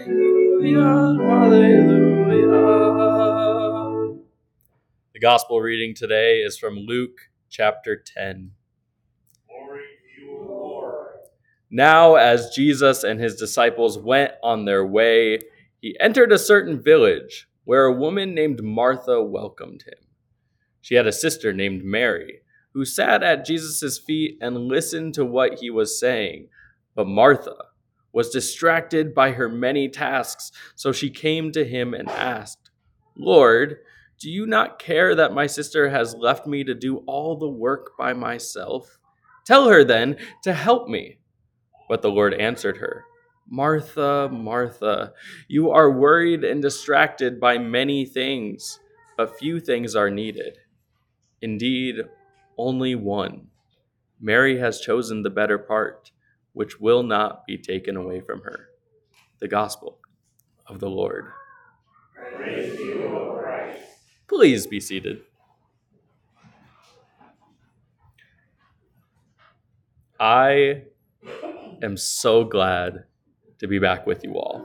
Hallelujah, hallelujah. The gospel reading today is from Luke chapter 10. Glory to you, O Lord. Now, as Jesus and his disciples went on their way, he entered a certain village where a woman named Martha welcomed him. She had a sister named Mary, who sat at Jesus' feet and listened to what he was saying. But Martha was distracted by her many tasks, so she came to him and asked, "Lord, do you not care that my sister has left me to do all the work by myself? Tell her then to help me." But the Lord answered her, "Martha, Martha, you are worried and distracted by many things, but few things are needed. Indeed, only one. Mary has chosen the better part, which will not be taken away from her." The Gospel of the Lord. Praise to you, O Christ. Please be seated. I am so glad to be back with you all.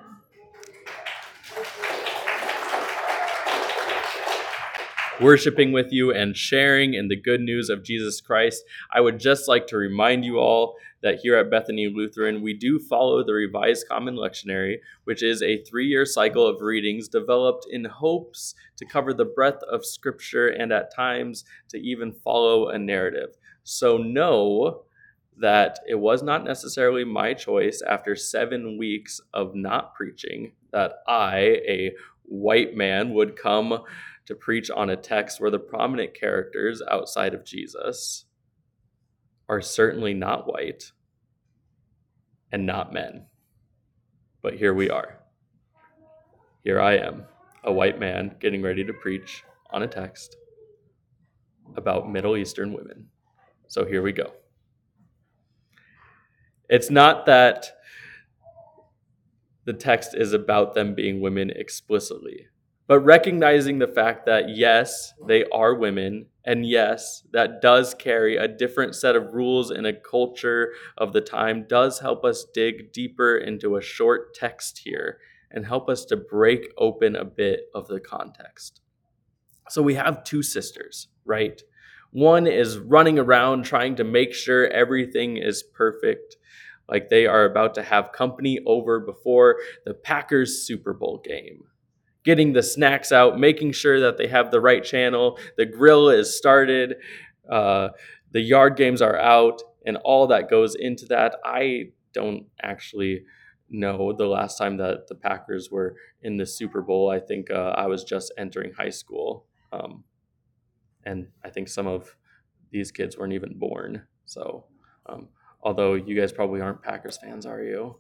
Worshiping with you and sharing in the good news of Jesus Christ. I would just like to remind you all that here at Bethany Lutheran, we do follow the Revised Common Lectionary, which is a 3-year cycle of readings developed in hopes to cover the breadth of Scripture and at times to even follow a narrative. So know that it was not necessarily my choice after 7 weeks of not preaching that I, a white man, would come to preach on a text where the prominent characters outside of Jesus are certainly not white and not men. But here we are. Here I am, a white man getting ready to preach on a text about Middle Eastern women. So here we go. It's not that the text is about them being women explicitly, but recognizing the fact that yes, they are women, and yes, that does carry a different set of rules in a culture of the time does help us dig deeper into a short text here and help us to break open a bit of the context. So we have 2 sisters, right? One is running around trying to make sure everything is perfect, like they are about to have company over before the Packers Super Bowl game. Getting the snacks out, making sure that they have the right channel, the grill is started, the yard games are out, and all that goes into that. I don't actually know the last time that the Packers were in the Super Bowl. I think I was just entering high school, and I think some of these kids weren't even born. So, although you guys probably aren't Packers fans, are you?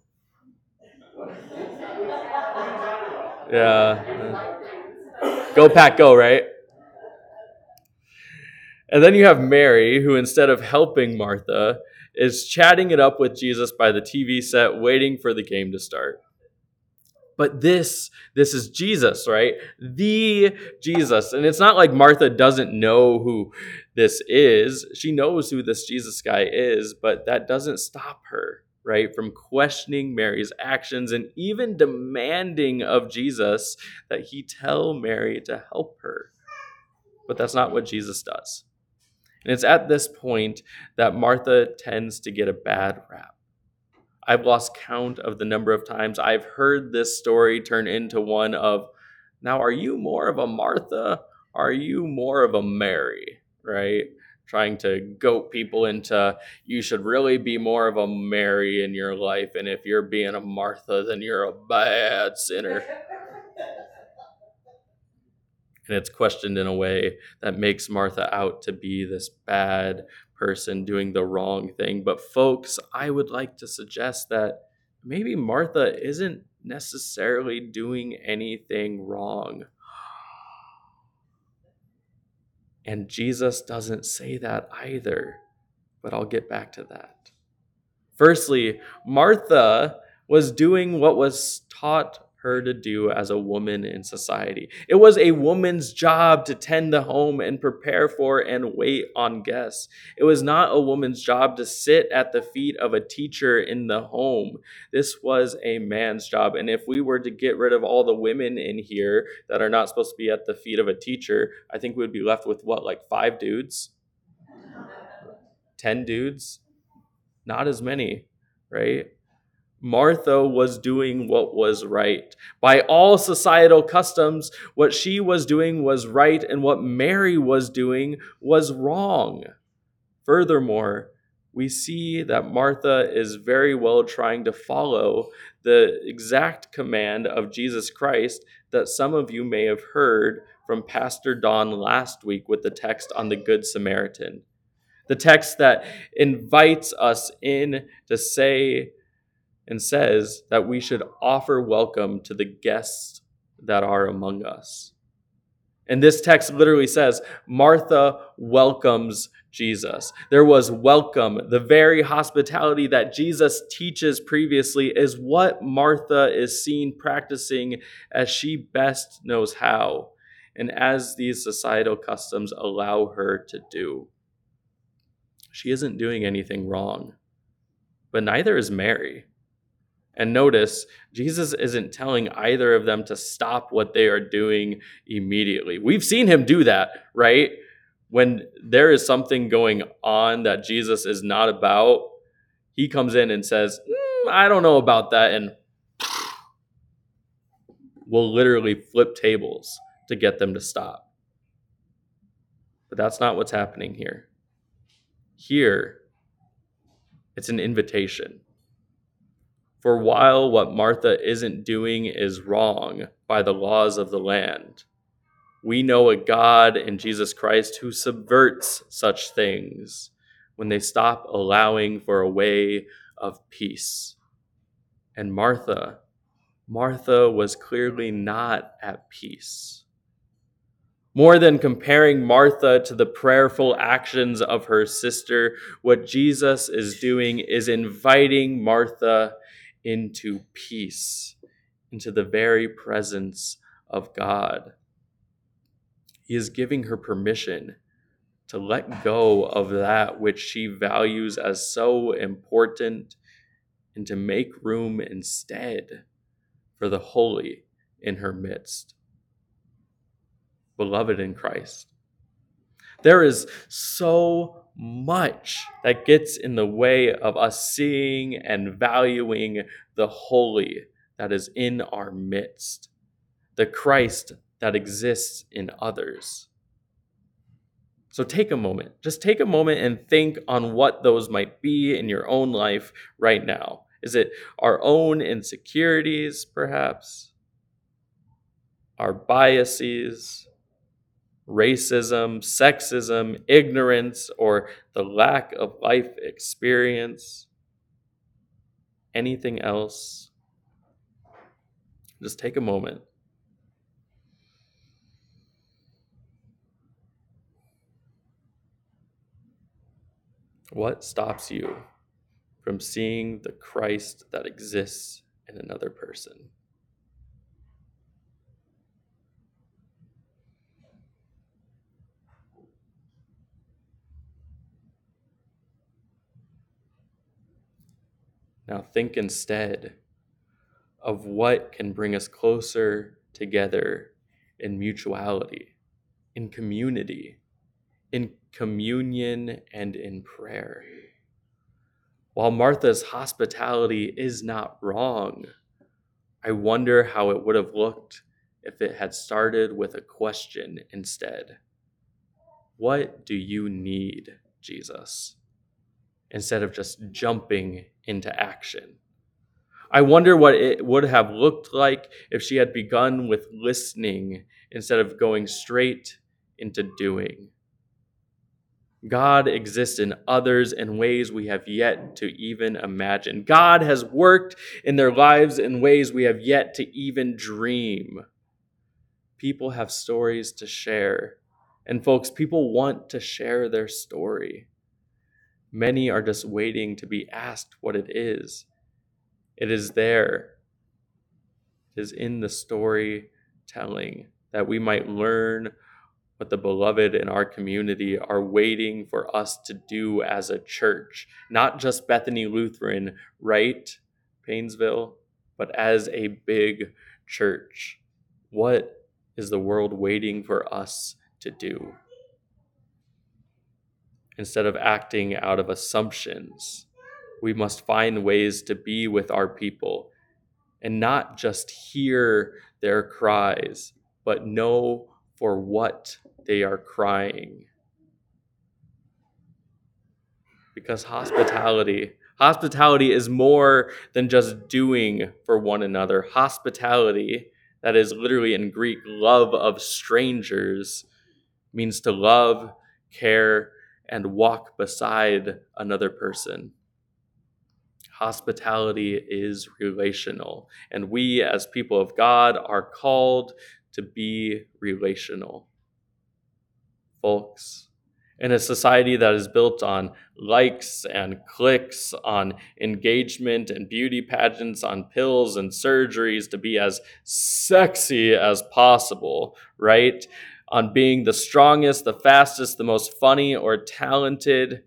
Yeah. Go Pack, go, right? And then you have Mary, who instead of helping Martha, is chatting it up with Jesus by the TV set, waiting for the game to start. But this is Jesus, right? The Jesus. And it's not like Martha doesn't know who this is. She knows who this Jesus guy is, but that doesn't stop her, right, from questioning Mary's actions and even demanding of Jesus that he tell Mary to help her. But that's not what Jesus does. And it's at this point that Martha tends to get a bad rap. I've lost count of the number of times I've heard this story turn into one of, now, are you more of a Martha? Are you more of a Mary, right? Trying to goat people into, you should really be more of a Mary in your life. And if you're being a Martha, then you're a bad sinner. And it's questioned in a way that makes Martha out to be this bad person doing the wrong thing. But folks, I would like to suggest that maybe Martha isn't necessarily doing anything wrong. And Jesus doesn't say that either, but I'll get back to that. Firstly, Martha was doing what was taught her to do as a woman in society. It was a woman's job to tend the home and prepare for and wait on guests. It was not a woman's job to sit at the feet of a teacher in the home. This was a man's job. And if we were to get rid of all the women in here that are not supposed to be at the feet of a teacher, I think we'd be left with what, like 5 dudes? 10 dudes? Not as many, right? Martha was doing what was right. By all societal customs, what she was doing was right, and what Mary was doing was wrong. Furthermore, we see that Martha is very well trying to follow the exact command of Jesus Christ that some of you may have heard from Pastor Don last week with the text on the Good Samaritan. The text that invites us in to say and says that we should offer welcome to the guests that are among us. And this text literally says, Martha welcomes Jesus. There was welcome. The very hospitality that Jesus teaches previously is what Martha is seen practicing as she best knows how, and as these societal customs allow her to do. She isn't doing anything wrong, but neither is Mary. And notice, Jesus isn't telling either of them to stop what they are doing immediately. We've seen him do that, right? When there is something going on that Jesus is not about, he comes in and says, I don't know about that, and will literally flip tables to get them to stop. But that's not what's happening here. Here, it's an invitation. For while what Martha isn't doing is wrong by the laws of the land, we know a God in Jesus Christ who subverts such things when they stop allowing for a way of peace. And Martha was clearly not at peace. More than comparing Martha to the prayerful actions of her sister, what Jesus is doing is inviting Martha into peace, into the very presence of God. He is giving her permission to let go of that which she values as so important and to make room instead for the holy in her midst. Beloved in Christ, there is so much that gets in the way of us seeing and valuing the holy that is in our midst, the Christ that exists in others. So take a moment, just take a moment and think on what those might be in your own life right now. Is it our own insecurities, perhaps? Our biases? Racism, sexism, ignorance, or the lack of life experience? Anything else? Just take a moment. What stops you from seeing the Christ that exists in another person? Now think instead of what can bring us closer together in mutuality, in community, in communion, and in prayer. While Martha's hospitality is not wrong, I wonder how it would have looked if it had started with a question instead. What do you need, Jesus? Instead of just jumping into action. I wonder what it would have looked like if she had begun with listening instead of going straight into doing. God exists in others in ways we have yet to even imagine. God has worked in their lives in ways we have yet to even dream. People have stories to share. And folks, people want to share their story. Many are just waiting to be asked what it is. It is there. It is in the storytelling that we might learn what the beloved in our community are waiting for us to do as a church, not just Bethany Lutheran, right, Painesville, but as a big church. What is the world waiting for us to do? Instead of acting out of assumptions, we must find ways to be with our people and not just hear their cries, but know for what they are crying. Because hospitality is more than just doing for one another. Hospitality, that is literally in Greek, love of strangers, means to love, care, and walk beside another person. Hospitality is relational, and we as people of God are called to be relational. Folks, in a society that is built on likes and clicks, on engagement and beauty pageants, on pills and surgeries to be as sexy as possible, right? On being the strongest, the fastest, the most funny or talented,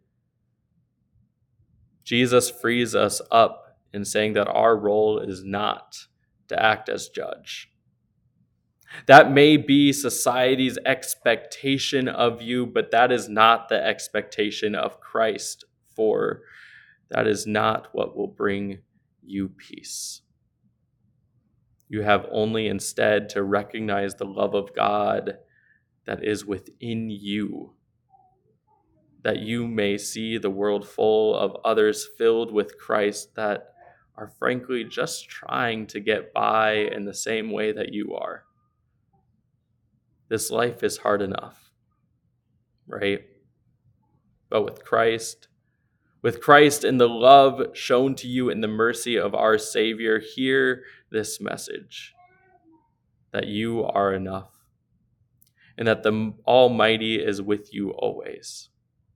Jesus frees us up in saying that our role is not to act as judge. That may be society's expectation of you, but that is not the expectation of Christ, for that is not what will bring you peace. You have only instead to recognize the love of God that is within you, that you may see the world full of others filled with Christ that are frankly just trying to get by in the same way that you are. This life is hard enough, right? But with Christ and the love shown to you in the mercy of our Savior, hear this message, that you are enough and that the Almighty is with you always.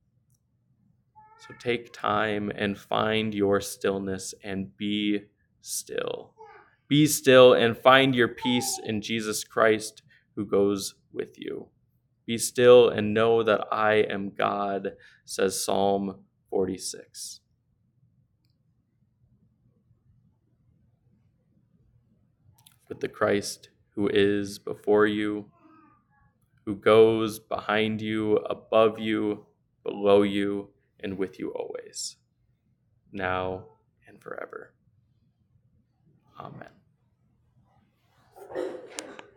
So take time and find your stillness and be still. Be still and find your peace in Jesus Christ who goes with you. Be still and know that I am God, says Psalm 46. With the Christ who is before you, who goes behind you, above you, below you, and with you always, now and forever. Amen.